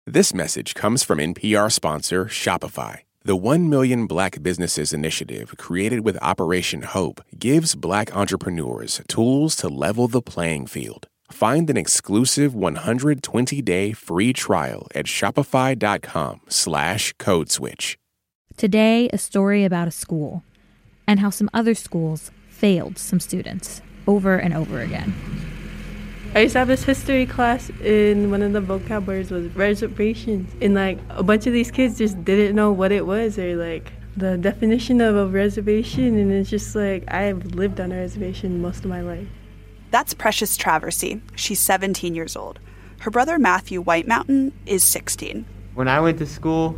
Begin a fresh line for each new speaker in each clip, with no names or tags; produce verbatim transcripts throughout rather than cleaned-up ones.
This message comes from N P R sponsor Shopify. The one million Black Businesses Initiative, created with Operation Hope, gives Black entrepreneurs tools to level the playing field. Find an exclusive one hundred twenty day free trial at shopify.com slash code switch.
Today, a story about a school and how some other schools failed some students over and over again.
I used to have this history class, and one of the vocab words was reservations. And, like, a bunch of these kids just didn't know what it was or, like, the definition of a reservation. And it's just like, I have lived on a reservation most of my life.
That's Precious Traversy. She's seventeen years old. Her brother, Matthew Whitemountain, is sixteen.
When I went to school,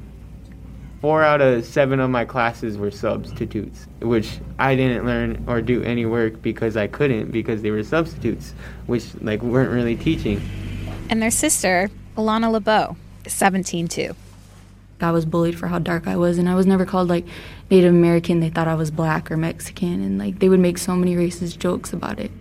four out of seven of my classes were substitutes, which I didn't learn or do any work because I couldn't, because they were substitutes, which like weren't really teaching.
And their sister, Alana LeBeau, is seventeen too.
I was bullied for how dark I was, and I was never called like Native American. They thought I was Black or Mexican, and like they would make so many racist jokes about it.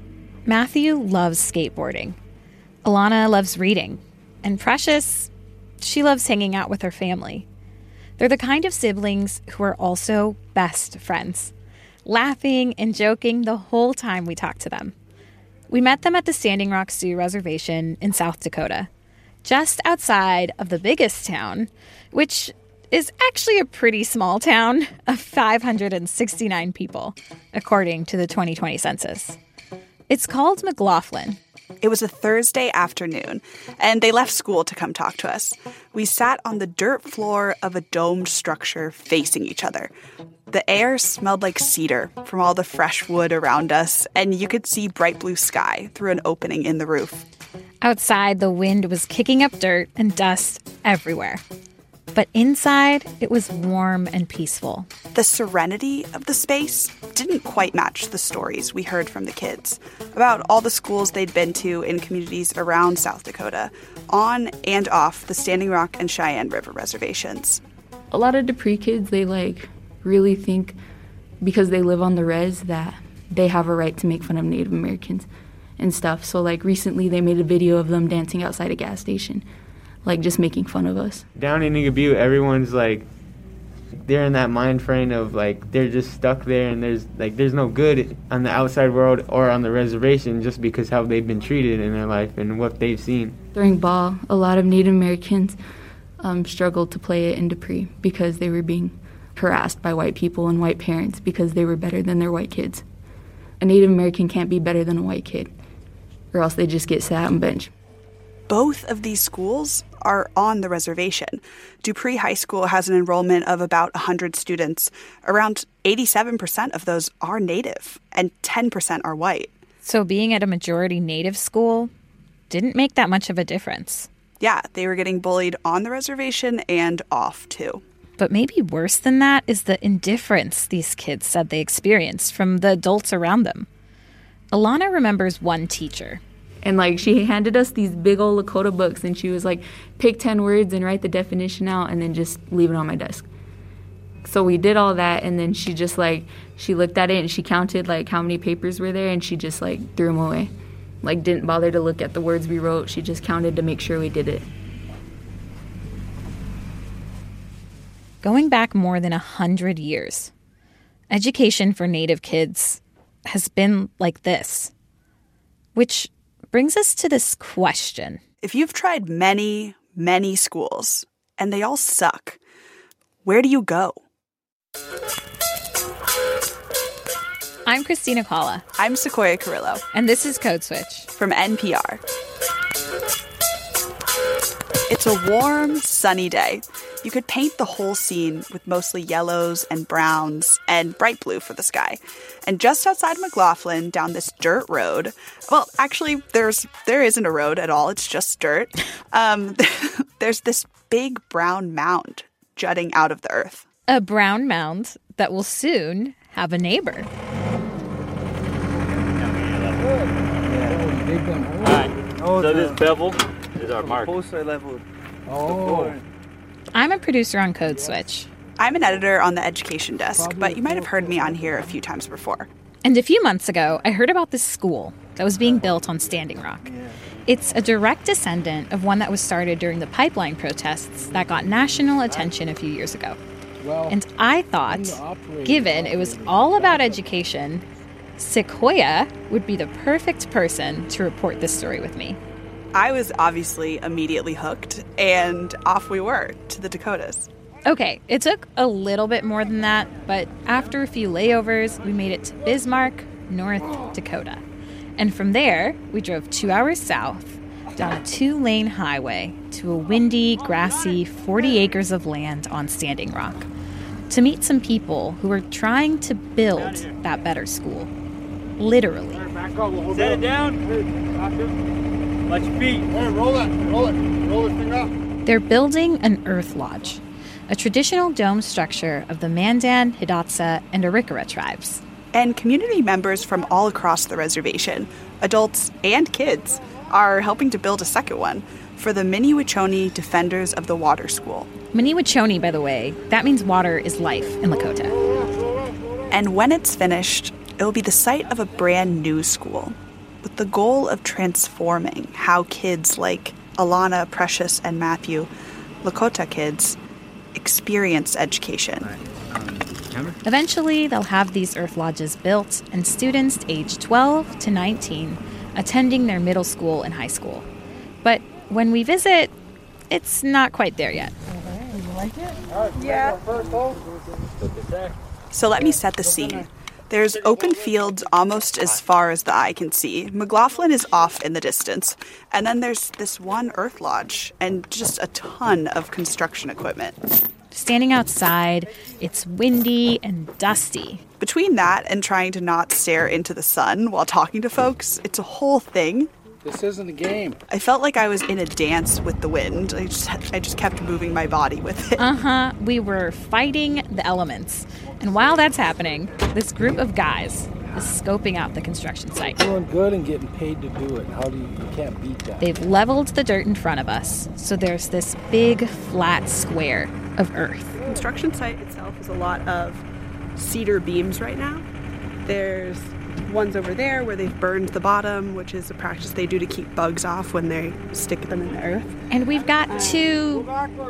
Matthew loves skateboarding. Alana loves reading. And Precious, she loves hanging out with her family. They're the kind of siblings who are also best friends, laughing and joking the whole time we talk to them. We met them at the Standing Rock Sioux Reservation in South Dakota, just outside of the biggest town, which is actually a pretty small town of five hundred sixty-nine people, according to the twenty twenty census. It's called McLaughlin.
It was a Thursday afternoon, and they left school to come talk to us. We sat on the dirt floor of a domed structure facing each other. The air smelled like cedar from all the fresh wood around us, and you could see bright blue sky through an opening in the roof.
Outside, the wind was kicking up dirt and dust everywhere. But inside, it was warm and peaceful.
The serenity of the space didn't quite match the stories we heard from the kids about all the schools they'd been to in communities around South Dakota, on and off the Standing Rock and Cheyenne River reservations.
A lot of Dupree kids, they like really think because they live on the res that they have a right to make fun of Native Americans and stuff. So like recently they made a video of them dancing outside a gas station, like just making fun of us.
Down in Eagle Butte, everyone's like, they're in that mind frame of like they're just stuck there, and there's like there's no good on the outside world or on the reservation just because how they've been treated in their life and what they've seen.
During ball, a lot of Native Americans um, struggled to play it in Dupree because they were being harassed by white people and white parents because they were better than their white kids. A Native American can't be better than a white kid, or else they just get sat on bench.
Both of these schools are on the reservation. Dupree High School has an enrollment of about one hundred students. Around eighty-seven percent of those are Native, and ten percent are white.
So being at a majority Native school didn't make that much of a difference.
Yeah, they were getting bullied on the reservation and off, too.
But maybe worse than that is the indifference these kids said they experienced from the adults around them. Alana remembers one teacher.
And, like, she handed us these big old Lakota books, and she was like, pick ten words and write the definition out and then just leave it on my desk. So we did all that, and then she just, like, she looked at it and she counted, like, how many papers were there, and she just, like, threw them away. Like, didn't bother to look at the words we wrote. She just counted to make sure we did it.
Going back more than a hundred years, education for Native kids has been like this, which brings us to this question.
If you've tried many, many schools, and they all suck, where do you go?
I'm Christina Calla.
I'm Sequoia Carrillo.
And this is Code Switch.
From N P R. It's a warm, sunny day. You could paint the whole scene with mostly yellows and browns and bright blue for the sky. And just outside McLaughlin, down this dirt road, well, actually, there's there isn't a road at all. It's just dirt. Um, there's this big brown mound jutting out of the earth.
A brown mound that will soon have a neighbor.
All right. So this bevel is our mark.
Oh. I'm a producer on Code Switch.
I'm an editor on the education desk, but you might have heard me on here a few times before.
And a few months ago, I heard about this school that was being built on Standing Rock. It's a direct descendant of one that was started during the pipeline protests that got national attention a few years ago. And I thought, given it was all about education, Sequoia would be the perfect person to report this story with me.
I was obviously immediately hooked, and off we were to the Dakotas.
Okay, it took a little bit more than that, but after a few layovers, we made it to Bismarck, North Dakota. And from there, we drove two hours south, down a two-lane highway to a windy, grassy forty acres of land on Standing Rock, to meet some people who were trying to build that better school. Literally.
Set it down. Watch your feet.
Hey, roll it, roll it, roll this thing up.
They're building an Earth Lodge, a traditional dome structure of the Mandan, Hidatsa, and Arikara tribes.
And community members from all across the reservation, adults and kids, are helping to build a second one for the Mini-Wachoni Defenders of the Water School.
Mini-Wachoni, by the way, that means water is life in Lakota.
And when it's finished, it will be the site of a brand new school with the goal of transforming how kids like Alana, Precious, and Matthew, Lakota kids, experience education.
Eventually, they'll have these Earth Lodges built and students aged twelve to nineteen attending their middle school and high school. But when we visit, it's not quite there yet.
You like it?
Yeah. So let me set the scene. There's open fields almost as far as the eye can see. McLaughlin is off in the distance. And then there's this one Earth Lodge and just a ton of construction equipment.
Standing outside, it's windy and dusty.
Between that and trying to not stare into the sun while talking to folks, it's a whole thing.
This isn't a game.
I felt like I was in a dance with the wind. I just I just kept moving my body with it.
Uh-huh. We were fighting the elements. And while that's happening, this group of guys is scoping out the construction site.
Doing good and getting paid to do it. How do you, you can't beat that.
They've leveled the dirt in front of us, so there's this big, flat square of earth.
The construction site itself is a lot of cedar beams right now. There's ones over there where they've burned the bottom, which is a practice they do to keep bugs off when they stick them in the earth.
And we've got two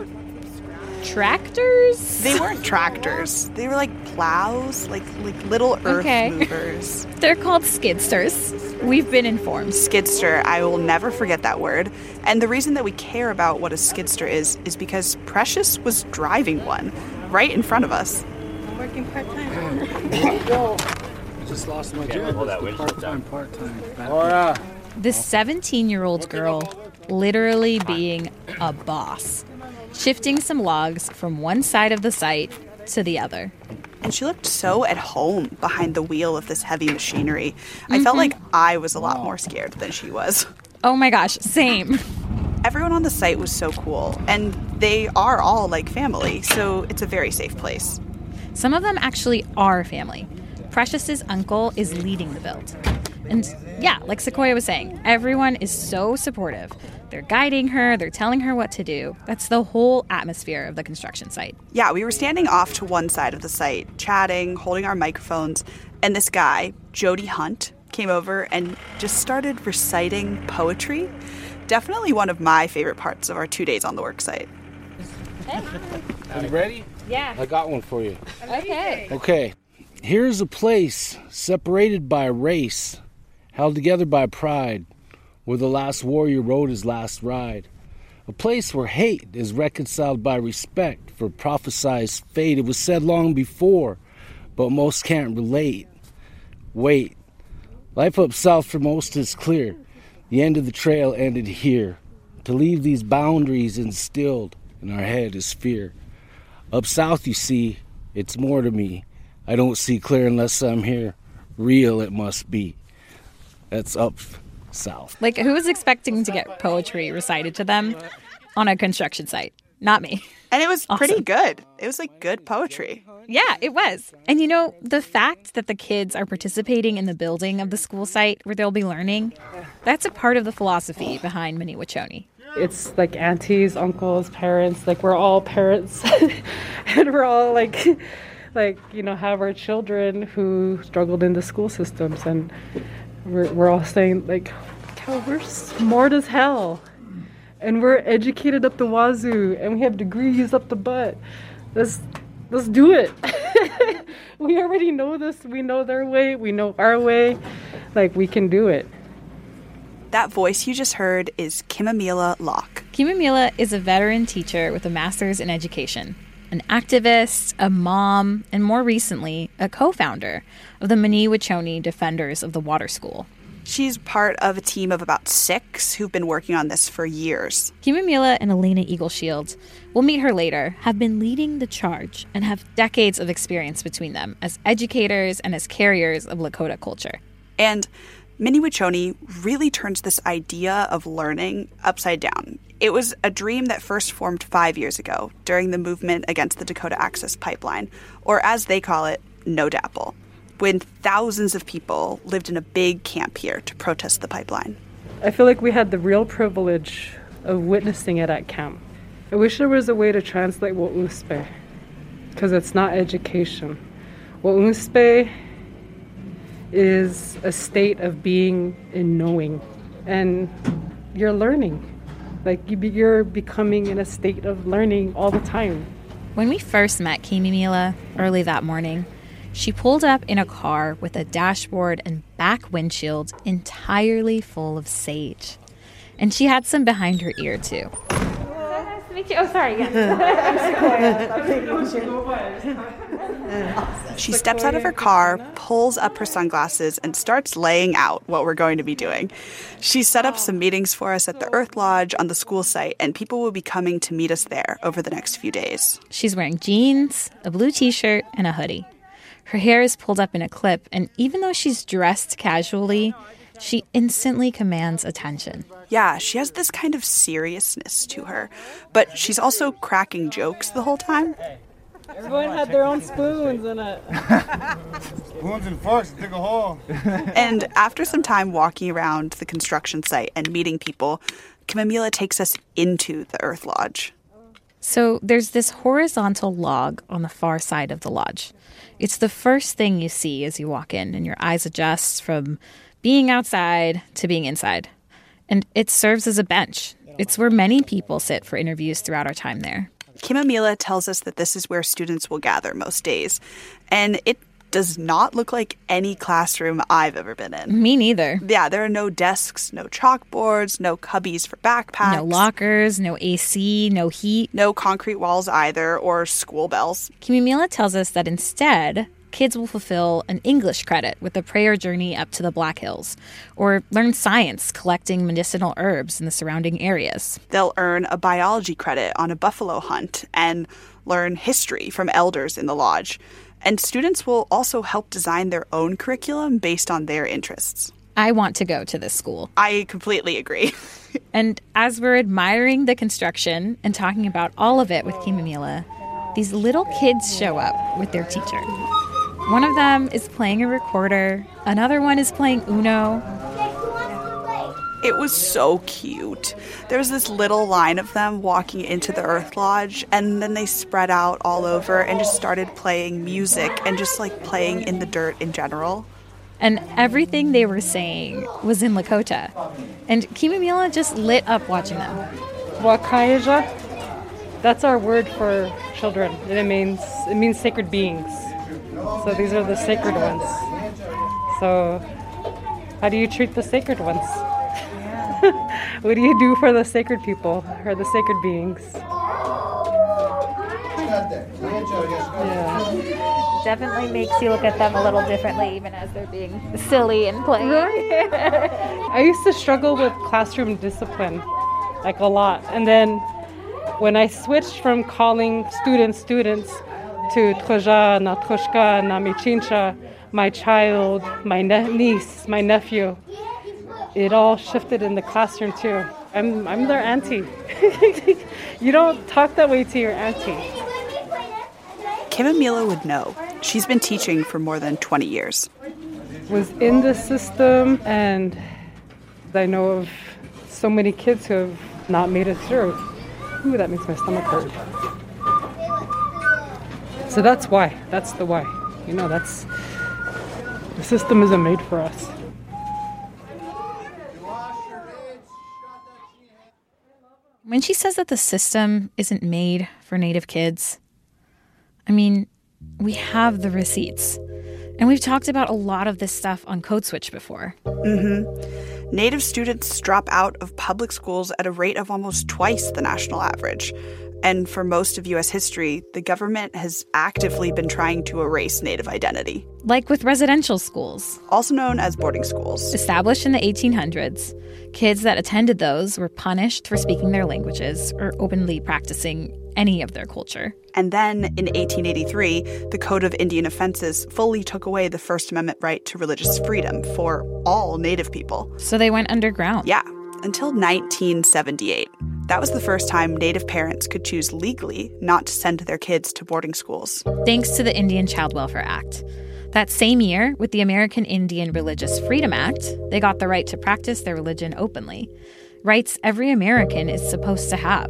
tractors?
They weren't tractors. They were like plows, like like little earth
okay.
movers.
They're called skidsters. We've been informed.
Skidster, I will never forget that word. And the reason that we care about what a skidster is is because Precious was driving one right in front of us.
I'm working part-time.
I just lost my job.
Hold that winch
Part-time, part-time. Laura.
This seventeen-year-old girl literally being a boss, shifting some logs from one side of the site to the other.
And she looked so at home behind the wheel of this heavy machinery. I mm-hmm. felt like I was a lot more scared than she was.
Oh my gosh, same.
Everyone on the site was so cool, and they are all like family, so it's a very safe place.
Some of them actually are family. Precious's uncle is leading the build. And yeah, like Sequoia was saying, everyone is so supportive. They're guiding her, they're telling her what to do. That's the whole atmosphere of the construction site.
Yeah, we were standing off to one side of the site, chatting, holding our microphones, and this guy, Jody Hunt, came over and just started reciting poetry. Definitely one of my favorite parts of our two days on the work site.
Hey. Are you ready?
Yeah.
I got one for you.
Okay.
Okay. Here's a place separated by race, held together by pride, where the last warrior rode his last ride. A place where hate is reconciled by respect for prophesied fate. It was said long before, but most can't relate. Wait. Life up south for most is clear. The end of the trail ended here. To leave these boundaries instilled in our head is fear. Up south, you see, it's more to me. I don't see clear unless I'm here. Real it must be. That's up south.
Like, who was expecting to get poetry recited to them on a construction site? Not me.
And it was
awesome.
Pretty good. It was like good poetry.
Yeah, it was. And you know, the fact that the kids are participating in the building of the school site where they'll be learning, that's a part of the philosophy behind Mini-Wachoni.
It's like aunties, uncles, parents, like we're all parents and we're all like, like, you know, have our children who struggled in the school systems, and we're, we're all saying like, Yeah, we're smart as hell. And we're educated up the wazoo. And we have degrees up the butt. Let's, let's do it. We already know this. We know their way. We know our way. Like, we can do it.
That voice you just heard is Kimamila Locke.
Kimamila is a veteran teacher with a master's in education, an activist, a mom, and more recently, a co-founder of the Mini-Wachoni Defenders of the Water School.
She's part of a team of about six who've been working on this for years.
Kimamila and Elena Eagleshield, we'll meet her later, have been leading the charge and have decades of experience between them as educators and as carriers of Lakota culture.
And Mini-Wachoni really turns this idea of learning upside down. It was a dream that first formed five years ago during the movement against the Dakota Access Pipeline, or as they call it, No D A P L, when thousands of people lived in a big camp here to protest the pipeline.
I feel like we had the real privilege of witnessing it at camp. I wish there was a way to translate Wa'uspe, because it's not education. Wa'uspe is a state of being and knowing, and you're learning. Like, you be, you're becoming in a state of learning all the time.
When we first met Kimamila early that morning, she pulled up in a car with a dashboard and back windshield entirely full of sage. And she had some behind her ear, too.
Nice to meet you. Oh, sorry, yes.
She steps out of her car, pulls up her sunglasses, and starts laying out what we're going to be doing. She set up some meetings for us at the Earth Lodge on the school site, and people will be coming to meet us there over the next few days.
She's wearing jeans, a blue t-shirt, and a hoodie. Her hair is pulled up in a clip, and even though she's dressed casually, she instantly commands attention.
Yeah, she has this kind of seriousness to her, but she's also cracking jokes the whole time.
Everyone had their own spoons in it.
Spoons and forks, dig a hole.
And after some time walking around the construction site and meeting people, Kimamila takes us into the Earth Lodge.
So there's this horizontal log on the far side of the lodge. It's the first thing you see as you walk in, and your eyes adjust from being outside to being inside. And it serves as a bench. It's where many people sit for interviews throughout our time there.
Kimamila tells us that this is where students will gather most days. And it does not look like any classroom I've ever been in.
Me neither.
Yeah, there are no desks, no chalkboards, no cubbies for backpacks.
No lockers, no A C, no heat.
No concrete walls either, or school bells.
Kimamila tells us that instead, kids will fulfill an English credit with a prayer journey up to the Black Hills, or learn science collecting medicinal herbs in the surrounding areas.
They'll earn a biology credit on a buffalo hunt and learn history from elders in the lodge. And students will also help design their own curriculum based on their interests.
I want to go to this school.
I completely agree.
And as we're admiring the construction and talking about all of it with Kimamila, these little kids show up with their teacher. One of them is playing a recorder. Another one is playing Uno.
It was so cute. There was this little line of them walking into the Earth Lodge, and then they spread out all over and just started playing music and just like playing in the dirt in general.
And everything they were saying was in Lakota. And Kimamila just lit up watching them.
Wakaija, that's our word for children, and it means it means sacred beings. So these are the sacred ones. So how do you treat the sacred ones? What do you do for the sacred people or the sacred beings?
Yeah. Definitely makes you look at them a little differently, even as they're being silly and playing.
Right. I used to struggle with classroom discipline, like a lot. And then when I switched from calling students students to Troja, na Troshka, na Michincha, my child, my ne- niece, my nephew, it all shifted in the classroom too. I'm I'm their auntie. You don't talk that way to your auntie.
Kimamila would know. She's been teaching for more than twenty years.
Was in the system, and I know of so many kids who have not made it through. Ooh, that makes my stomach hurt. So that's why. That's the why. You know, that's the system isn't made for us.
she says that the system isn't made for Native kids, I mean, we have the receipts. And we've talked about a lot of this stuff on Code Switch before.
Mm-hmm. Native students drop out of public schools at a rate of almost twice the national average. And for most of U S history, the government has actively been trying to erase Native identity.
Like with residential schools.
Also known as boarding schools.
Established in the eighteen hundreds, kids that attended those were punished for speaking their languages or openly practicing any of their culture.
And then, in eighteen eighty-three, the Code of Indian Offenses fully took away the First Amendment right to religious freedom for all Native people.
So they went underground?
Yeah, until nineteen seventy-eight. That was the first time Native parents could choose legally not to send their kids to boarding schools.
Thanks to the Indian Child Welfare Act. That same year, with the American Indian Religious Freedom Act, they got the right to practice their religion openly. Rights every American is supposed to have.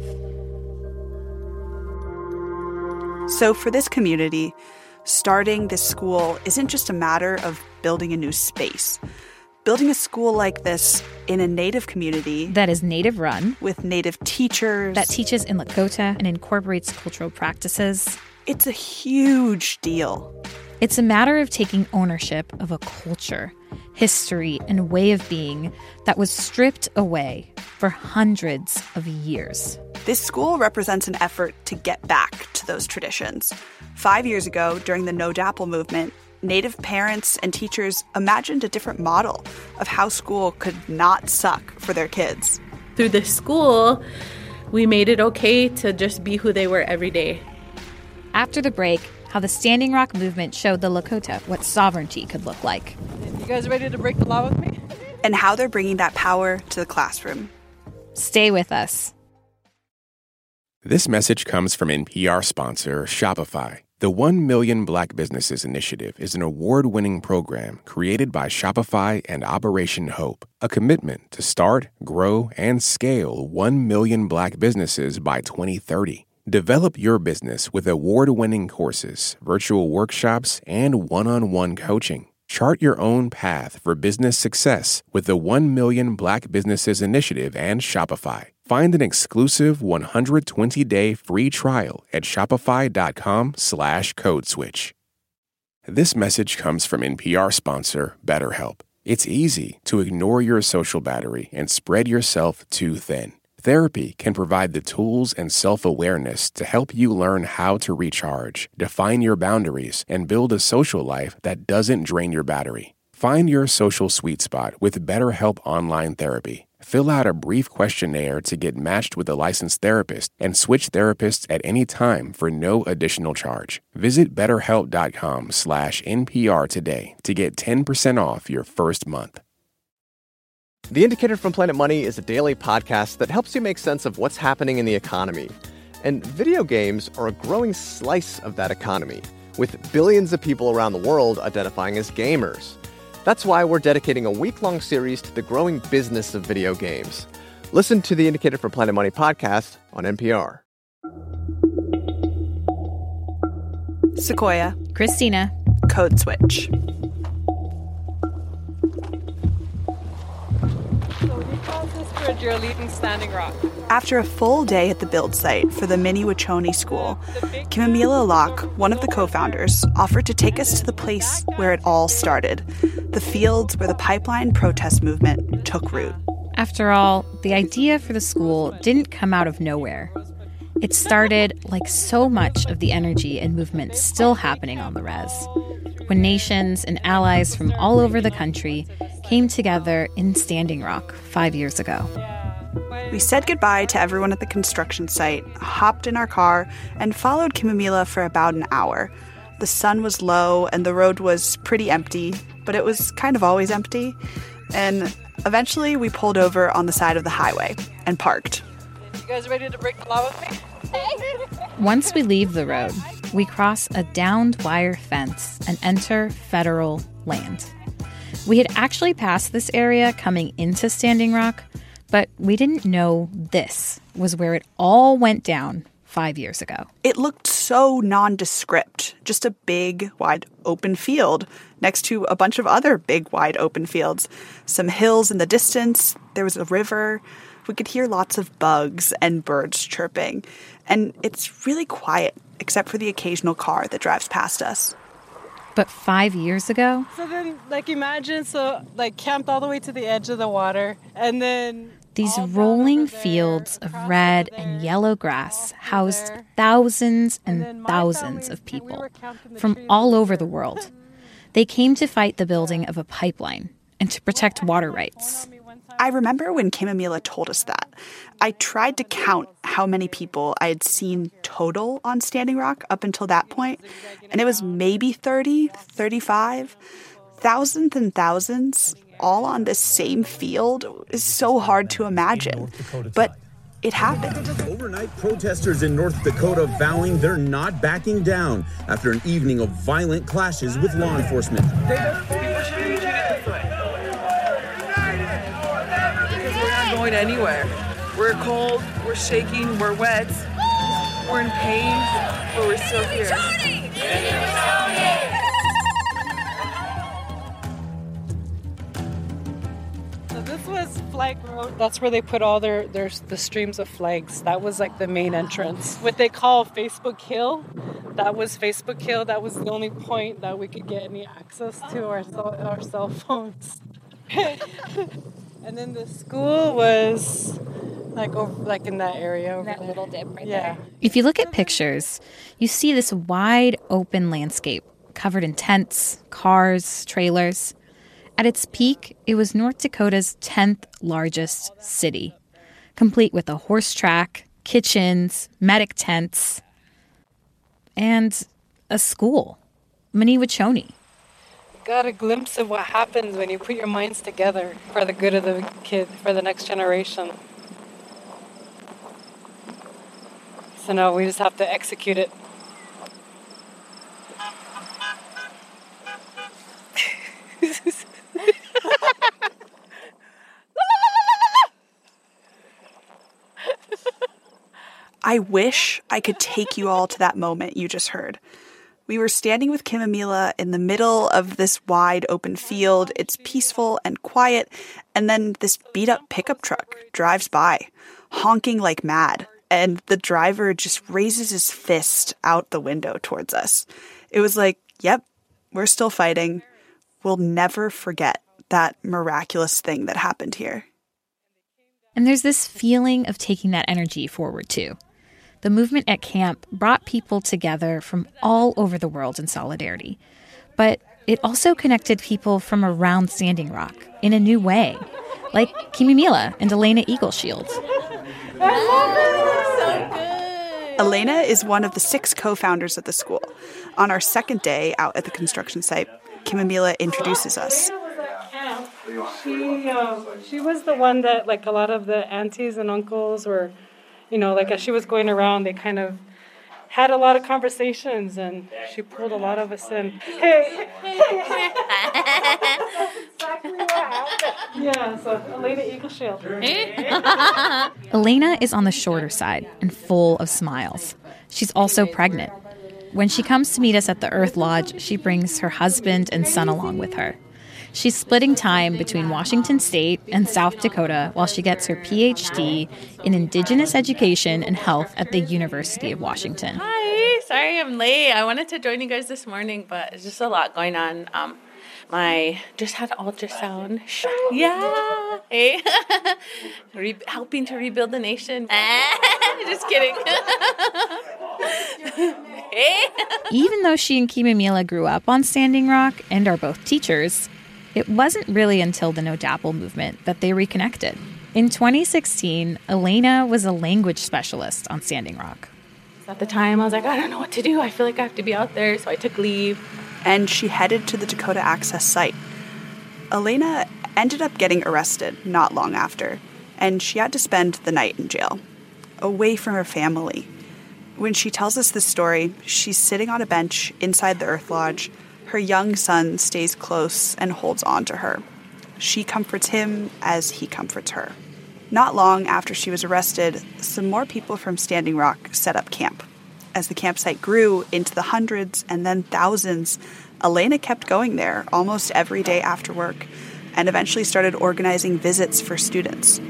So for this community, starting this school isn't just a matter of building a new space. Building a school like this in a Native community
that is Native run,
with Native teachers,
that teaches in Lakota and incorporates cultural practices,
it's a huge deal.
It's a matter of taking ownership of a culture, history, and way of being that was stripped away for hundreds of years.
This school represents an effort to get back to those traditions. Five years ago, during the No DAPL movement, Native parents and teachers imagined a different model of how school could not suck for their kids.
Through this school, we made it okay to just be who they were every day.
After the break, how the Standing Rock movement showed the Lakota what sovereignty could look like.
You guys ready to break the law with me?
And how they're bringing that power to the classroom.
Stay with us.
This message comes from N P R sponsor Shopify. The one million Black Businesses Initiative is an award-winning program created by Shopify and Operation Hope, a commitment to start, grow, and scale one million Black businesses by twenty thirty. Develop your business with award-winning courses, virtual workshops, and one-on-one coaching. Chart your own path for business success with the one million Black Businesses Initiative and Shopify. Find an exclusive one hundred twenty day free trial at shopify.com slash code switch. This message comes from N P R sponsor BetterHelp. It's easy to ignore your social battery and spread yourself too thin. Therapy can provide the tools and self-awareness to help you learn how to recharge, define your boundaries, and build a social life that doesn't drain your battery. Find your social sweet spot with BetterHelp Online Therapy. Fill out a brief questionnaire to get matched with a licensed therapist and switch therapists at any time for no additional charge. Visit betterhelp.com slash NPR today to get ten percent off your first month.
The Indicator from Planet Money is a daily podcast that helps you make sense of what's happening in the economy. And video games are a growing slice of that economy, with billions of people around the world identifying as gamers. That's why we're dedicating a week-long series to the growing business of video games. Listen to the Indicator from Planet Money podcast on N P R.
Sequoia.
Christina.
Code Switch.
You're leaving Standing Rock.
After a full day at the build site for the Mini Wachoni School, Kimamila Locke, one of the co-founders, offered to take us to the place where it all started, the fields where the pipeline protest movement took root.
After all, the idea for the school didn't come out of nowhere. It started, like so much of the energy and movement still happening on the res, when nations and allies from all over the country came together in Standing Rock five years ago.
We said goodbye to everyone at the construction site, hopped in our car, and followed Kimamila for about an hour. The sun was low and the road was pretty empty, but it was kind of always empty. And eventually we pulled over on the side of the highway and parked.
You guys ready to break the law with me?
Once we leave the road, we cross a downed wire fence and enter federal land. We had actually passed this area coming into Standing Rock, but we didn't know this was where it all went down five years ago.
It looked so nondescript, just a big, wide open field next to a bunch of other big, wide open fields. Some hills in the distance, there was a river, We could hear lots of bugs and birds chirping, and it's really quiet, except for the occasional car that drives past us.
But five years ago...
So then, like, imagine, so, like, camped all the way to the edge of the water, and then...
These rolling fields of red and yellow grass housed thousands and thousands of people from all over the world. They came to fight the building of a pipeline and to protect water rights.
I remember when Kimamila told us that. I tried to count how many people I had seen total on Standing Rock up until that point, and it was maybe thirty, thirty-five. Thousands and thousands, all on the same field, is so hard to imagine. But it happened.
Overnight, protesters in North Dakota vowing they're not backing down after an evening of violent clashes with law enforcement.
Going anywhere. We're cold, we're shaking, we're wet, we're in pain, but we're still here.
So this was Flag Road. That's where they put all their, their the streams of flags. That was like the main entrance. What they call Facebook Hill, that was Facebook Hill. That was the only point that we could get any access to our cell, our cell phones. And then the school was like over, like in that area over
that
there.
Little dip right
yeah.
there.
If you look at pictures, you see this wide open landscape covered in tents, cars, trailers. At its peak, it was North Dakota's tenth largest city, complete with a horse track, kitchens, medic tents, and a school, Maniwachoni.
Got a glimpse of what happens when you put your minds together for the good of the kid, for the next generation. So now we just have to execute it.
I wish I could take you all to that moment you just heard. We were standing with Kimamila in the middle of this wide open field. It's peaceful and quiet, and then this beat-up pickup truck drives by, honking like mad, and the driver just raises his fist out the window towards us. It was like, yep, we're still fighting. We'll never forget that miraculous thing that happened here.
And there's this feeling of taking that energy forward, too. The movement at camp brought people together from all over the world in solidarity. But it also connected people from around Standing Rock in a new way, like Kimamila and Elena Eagleshield.
Elena is one of the six co-founders of the school. On our second day out at the construction site, Kimamila introduces us.
She, um, she was the one that, like, a lot of the aunties and uncles were, you know, like as she was going around, they kind of had a lot of conversations, and she pulled a lot of us in. Hey! Yeah, so Elena Eagleshield.
Elena is on the shorter side and full of smiles. She's also pregnant. When she comes to meet us at the Earth Lodge, she brings her husband and son along with her. She's splitting time between Washington State and South Dakota while she gets her P H D in Indigenous Education and Health at the University of Washington.
Hi, sorry I'm late. I wanted to join you guys this morning, but it's just a lot going on. Um, my just had ultrasound. Yeah, hey, Re- helping to rebuild the nation. Just kidding. Hey.
Even though she and Kimamila grew up on Standing Rock and are both teachers, it wasn't really until the No Dapple movement that they reconnected. In twenty sixteen, Elena was a language specialist on Standing Rock.
At the time, I was like, I don't know what to do. I feel like I have to be out there, so I took leave.
And she headed to the Dakota Access site. Elena ended up getting arrested not long after, and she had to spend the night in jail, away from her family. When she tells us this story, she's sitting on a bench inside the Earth Lodge. Her young son stays close and holds on to her. She comforts him as he comforts her. Not long after she was arrested, some more people from Standing Rock set up camp. As the campsite grew into the hundreds and then thousands, Elena kept going there almost every day after work and eventually started organizing visits for students.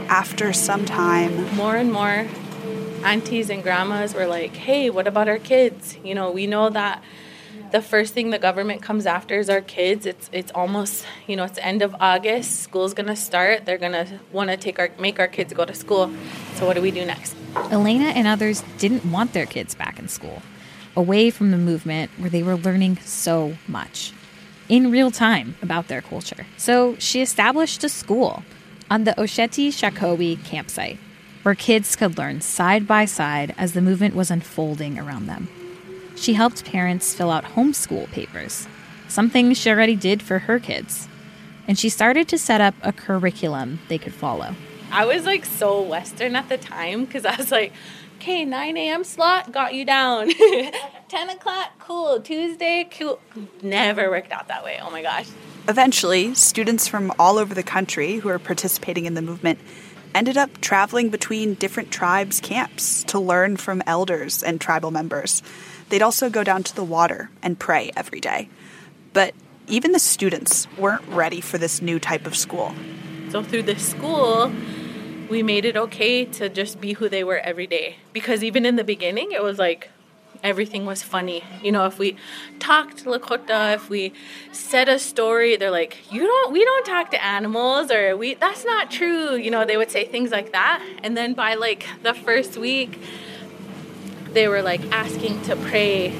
after some time,
more and more aunties and grandmas were like, hey, what about our kids? You know, we know that the first thing the government comes after is our kids. It's it's almost, you know, it's the end of August. School's going to start. They're going to want to take our make our kids go to school. So what do we do next?
Elena and others didn't want their kids back in school, away from the movement where they were learning so much in real time about their culture. So she established a school on the Osheti Shakobi campsite where kids could learn side by side as the movement was unfolding around them. She helped parents fill out homeschool papers, something she already did for her kids. And she started to set up a curriculum they could follow.
I was like so Western at the time because I was like, okay, nine a.m. slot, got you down. ten o'clock, cool. Tuesday, cool. Never worked out that way. Oh my gosh.
Eventually, students from all over the country who were participating in the movement ended up traveling between different tribes' camps to learn from elders and tribal members. They'd also go down to the water and pray every day. But even the students weren't ready for this new type of school.
So through this school, we made it okay to just be who they were every day. Because even in the beginning, it was like everything was funny. You know, if we talked Lakota, if we said a story, they're like, you don't, we don't talk to animals, or we, that's not true. You know, they would say things like that. And then by like the first week, they were like asking to pray.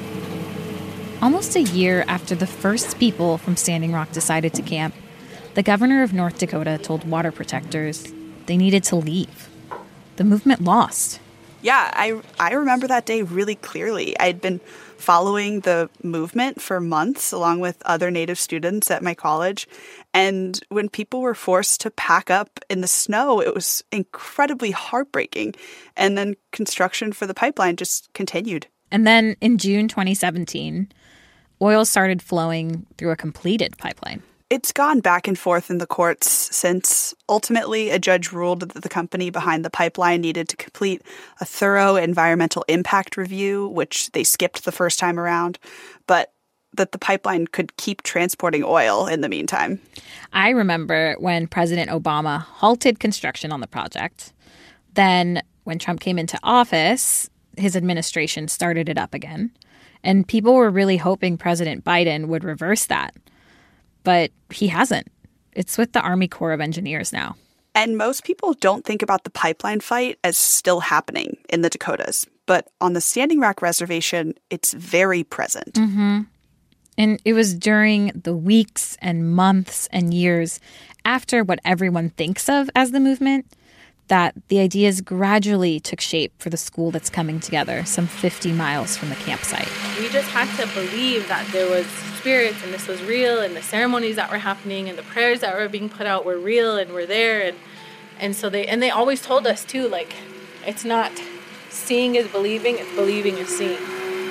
Almost a year after the first people from Standing Rock decided to camp, the governor of North Dakota told water protectors they needed to leave. The movement lost.
Yeah, I, I remember that day really clearly. I'd been following the movement for months along with other Native students at my college. And when people were forced to pack up in the snow, it was incredibly heartbreaking. And then construction for the pipeline just continued.
And then in June twenty seventeen, oil started flowing through a completed pipeline.
It's gone back and forth in the courts since ultimately a judge ruled that the company behind the pipeline needed to complete a thorough environmental impact review, which they skipped the first time around, but that the pipeline could keep transporting oil in the meantime.
I remember when President Obama halted construction on the project. Then when Trump came into office, his administration started it up again. And people were really hoping President Biden would reverse that. But he hasn't. It's with the Army Corps of Engineers now.
And most people don't think about the pipeline fight as still happening in the Dakotas. But on the Standing Rock Reservation, it's very present.
Mm-hmm. And it was during the weeks and months and years after what everyone thinks of as the movement that the ideas gradually took shape for the school that's coming together some fifty miles from the campsite.
We just had to believe that there was spirits and this was real, and the ceremonies that were happening and the prayers that were being put out were real and were there. And and so they and they always told us too, like, it's not seeing is believing, it's believing is seeing.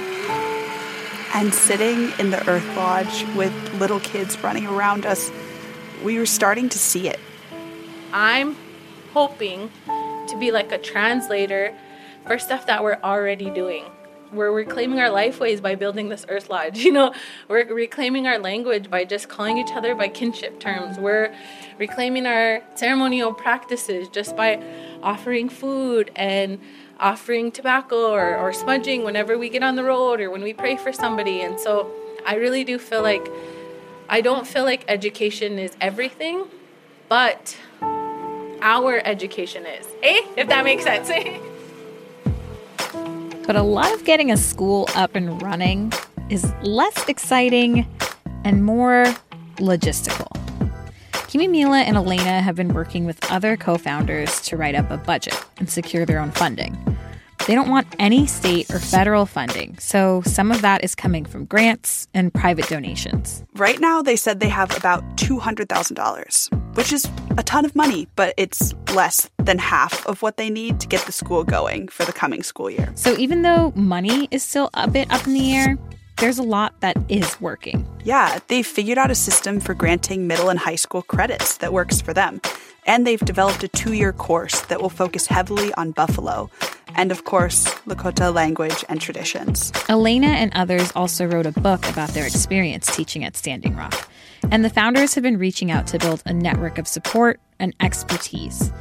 And sitting in the Earth Lodge with little kids running around us, we were starting to see it.
I'm hoping to be like a translator for stuff that we're already doing. We're reclaiming our lifeways by building this Earth Lodge. You know, we're reclaiming our language by just calling each other by kinship terms. We're reclaiming our ceremonial practices just by offering food and offering tobacco or, or smudging whenever we get on the road or when we pray for somebody. And so I really do feel like, I don't feel like education is everything, but our education is. Eh? If that makes sense.
But a lot of getting a school up and running is less exciting and more logistical. Kimimila and Elena have been working with other co-founders to write up a budget and secure their own funding. They don't want any state or federal funding, so some of that is coming from grants and private donations.
Right now, they said they have about two hundred thousand dollars, which is a ton of money, but it's less than half of what they need to get the school going for the coming school year.
So even though money is still a bit up in the air, there's a lot that is working.
Yeah, they've figured out a system for granting middle and high school credits that works for them. And they've developed a two-year course that will focus heavily on Buffalo and, of course, Lakota language and traditions.
Elena and others also wrote a book about their experience teaching at Standing Rock. And the founders have been reaching out to build a network of support and expertise.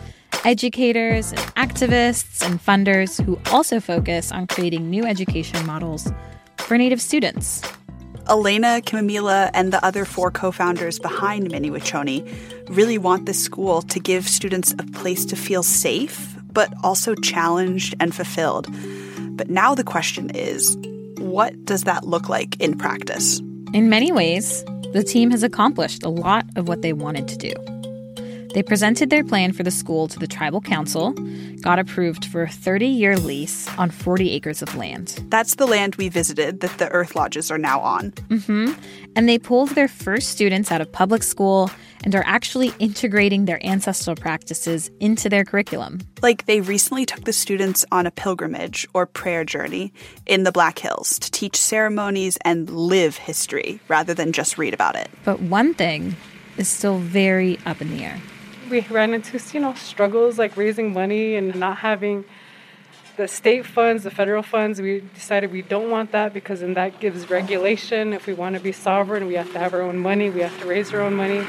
educators and activists and funders who also focus on creating new education models for Native students.
Elena, Kimamila, and the other four co-founders behind Mini-Wiconi really want this school to give students a place to feel safe, but also challenged and fulfilled. But now the question is, what does that look like in practice?
In many ways, the team has accomplished a lot of what they wanted to do. They presented their plan for the school to the tribal council, got approved for a thirty-year lease on forty acres of land.
That's the land we visited that the Earth Lodges are now on.
Mm-hmm. And they pulled their first students out of public school and are actually integrating their ancestral practices into their curriculum.
Like they recently took the students on a pilgrimage or prayer journey in the Black Hills to teach ceremonies and live history rather than just read about it.
But one thing is still very up in the air.
We ran into, you know, struggles like raising money and not having the state funds, the federal funds. We decided we don't want that because then that gives regulation. If we want to be sovereign, we have to have our own money. We have to raise our own money.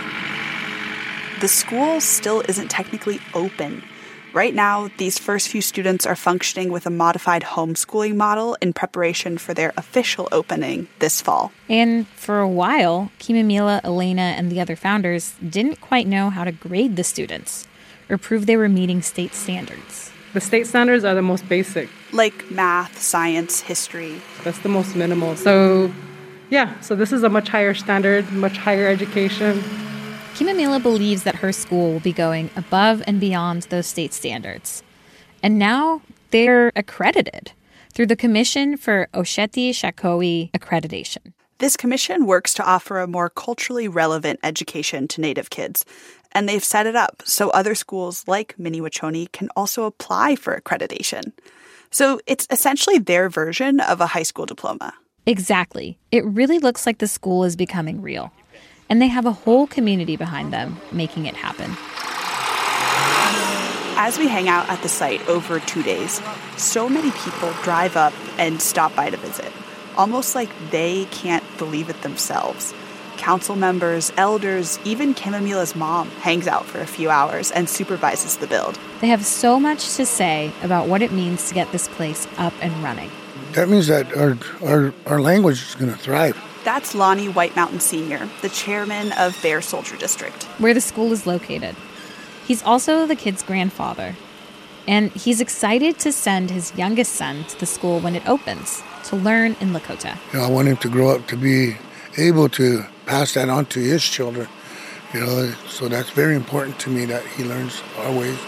The school still isn't technically open. Right now, these first few students are functioning with a modified homeschooling model in preparation for their official opening this fall.
And for a while, Kimamila, Elena, and the other founders didn't quite know how to grade the students or prove they were meeting state standards.
The state standards are the most basic.
Like math, science, history.
That's the most minimal. So, yeah, so this is a much higher standard, much higher education.
Kimamila believes that her school will be going above and beyond those state standards. And now they're accredited through the Commission for Oceti Sakowin Accreditation.
This commission works to offer a more culturally relevant education to Native kids. And they've set it up so other schools like Mini-Wiconi can also apply for accreditation. So it's essentially their version of a high school diploma.
Exactly. It really looks like the school is becoming real. And they have a whole community behind them making it happen.
As we hang out at the site over two days, so many people drive up and stop by to visit, almost like they can't believe it themselves. Council members, elders, even Kimamila's mom hangs out for a few hours and supervises the build.
They have so much to say about what it means to get this place up and running.
That means that our our, our language is going to thrive.
That's Lonnie White Mountain Senior, the chairman of Bear Soldier District,
where the school is located. He's also the kid's grandfather, and he's excited to send his youngest son to the school when it opens to learn in Lakota.
You know, I want him to grow up to be able to pass that on to his children. You know, so that's very important to me that he learns our ways.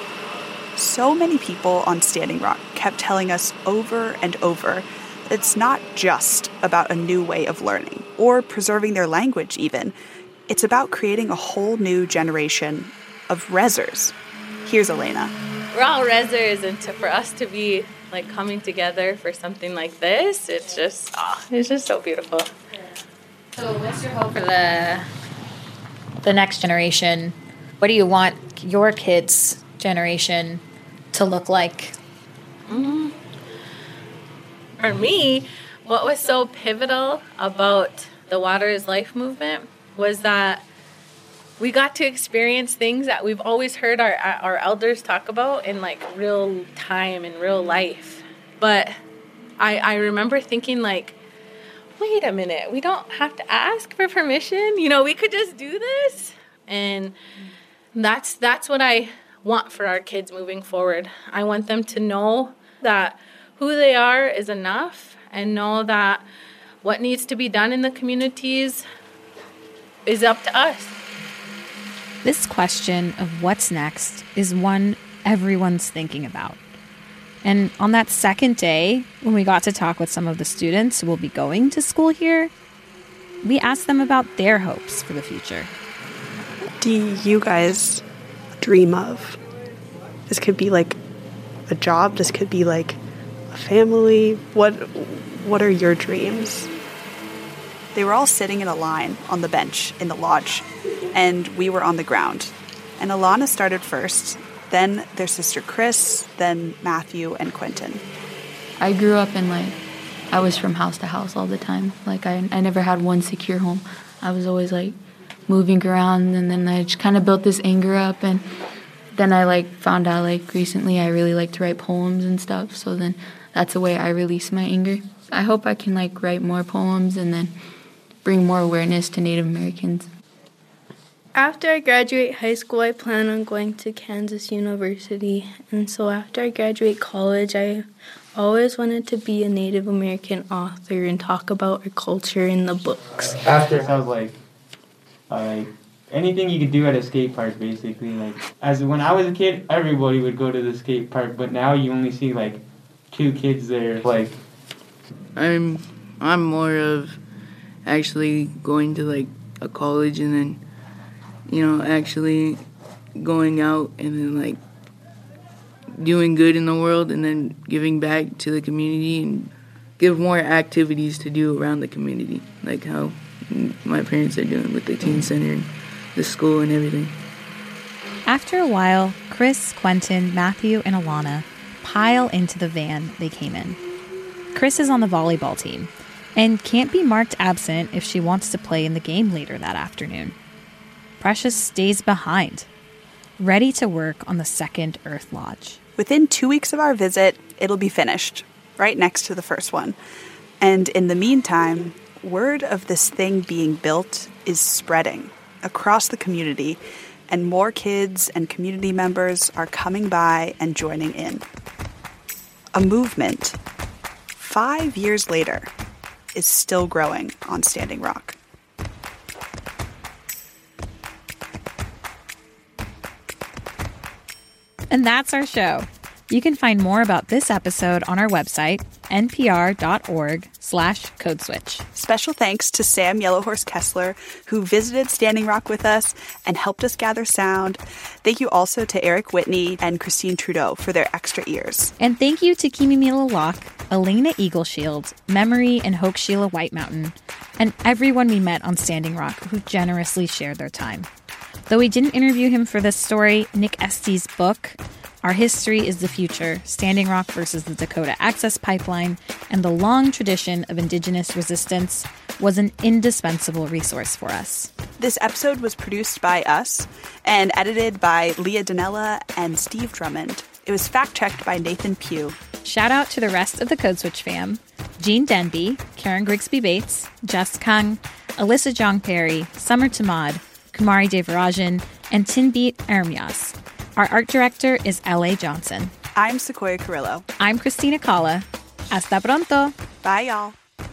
So many people on Standing Rock kept telling us over and over it's not just about a new way of learning or preserving their language even. It's about creating a whole new generation of rezzers. Here's Elena.
We're all rezzers, and to, for us to be like coming together for something like this, it's just, oh, it's just so beautiful.
So what's your hope for the, the next generation? What do you want your kids' generation to look like?
Mm-hmm. For me, what was so pivotal about the Water is Life movement was that we got to experience things that we've always heard our our elders talk about in like real time in real life. But I I remember thinking like, wait a minute, we don't have to ask for permission. You know, we could just do this. And that's that's what I want for our kids moving forward. I want them to know that who they are is enough, and know that what needs to be done in the communities is up to us.
This question of what's next is one everyone's thinking about. And on that second day, when we got to talk with some of the students who will be going to school here, we asked them about their hopes for the future.
What do you guys dream of? This could be like a job, this could be like family. What what are your dreams? They were all sitting in a line on the bench in the lodge, and we were on the ground. And Alana started first, then their sister Chris, then Matthew and Quentin.
I grew up in like, I was from house to house all the time. Like I, I never had one secure home. I was always like moving around, and then I just kind of built this anger up, and then I like found out like recently I really like to write poems and stuff. So then that's a way I release my anger. I hope I can like write more poems and then bring more awareness to Native Americans.
After I graduate high school, I plan on going to Kansas University. And so after I graduate college, I always wanted to be a Native American author and talk about our culture in the books.
After I was like, uh, like anything you could do at a skate park, basically. Like as when I was a kid, everybody would go to the skate park, but now you only see like two kids there. Like
I'm, I'm more of actually going to like a college and then, you know, actually going out and then like doing good in the world and then giving back to the community and give more activities to do around the community, like how my parents are doing with the teen center and the school and everything.
After a while, Chris, Quentin, Matthew, and Alana pile into the van they came in. Chris is on the volleyball team and can't be marked absent if she wants to play in the game later that afternoon. Precious stays behind, ready to work on the second Earth Lodge.
Within two weeks of our visit, it'll be finished, right next to the first one. And in the meantime, word of this thing being built is spreading across the community, and more kids and community members are coming by and joining in. A movement, five years later, is still growing on Standing Rock.
And that's our show. You can find more about this episode on our website, npr.org slash codeswitch.
Special thanks to Sam Yellowhorse Kessler, who visited Standing Rock with us and helped us gather sound. Thank you also to Eric Whitney and Christine Trudeau for their extra ears.
And thank you to Kimimila Locke, Elena Eagleshield, Memory and Hoke Sheila White Mountain, and everyone we met on Standing Rock who generously shared their time. Though we didn't interview him for this story, Nick Estey's book, Our History is the Future, Standing Rock versus the Dakota Access Pipeline, and the Long Tradition of Indigenous Resistance, was an indispensable resource for us.
This episode was produced by us and edited by Leah Donnella and Steve Drummond. It was fact-checked by Nathan Pugh.
Shout out to the rest of the Code Switch fam: Jean Denby, Karen Grigsby Bates, Jess Kung, Alyssa Jong Perry, Summer Tamad, Kumari Devarajan, and Tinbeat Ermias. Our art director is L A Johnson.
I'm Sequoia Carrillo.
I'm Christina Cala. Hasta pronto.
Bye, y'all.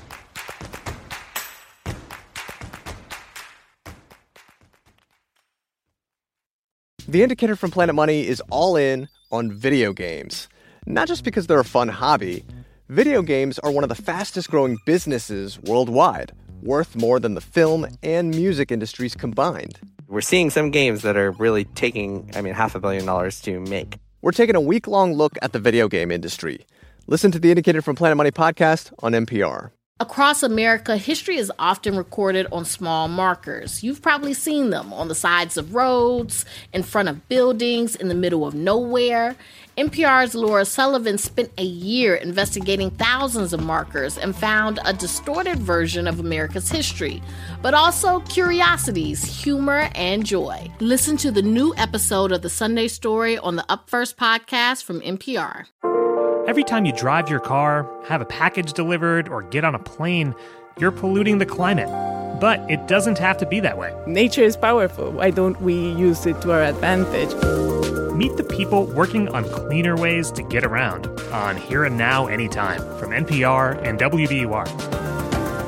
The Indicator from Planet Money is all in on video games. Not just because they're a fun hobby. Video games are one of the fastest growing businesses worldwide, worth more than the film and music industries combined.
We're seeing some games that are really taking, I mean, half a billion dollars to make.
We're taking a week-long look at the video game industry. Listen to the Indicator from Planet Money podcast on N P R.
Across America, history is often recorded on small markers. You've probably seen them on the sides of roads, in front of buildings, in the middle of nowhere. N P R's Laura Sullivan spent a year investigating thousands of markers and found a distorted version of America's history, but also curiosities, humor, and joy. Listen to the new episode of The Sunday Story on the Up First podcast from N P R.
Every time you drive your car, have a package delivered, or get on a plane, you're polluting the climate. But it doesn't have to be that way.
Nature is powerful. Why don't we use it to our advantage?
Meet the people working on cleaner ways to get around on Here and Now Anytime from N P R and W B U R.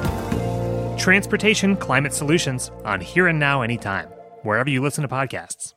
Transportation Climate Solutions on Here and Now Anytime, wherever you listen to podcasts.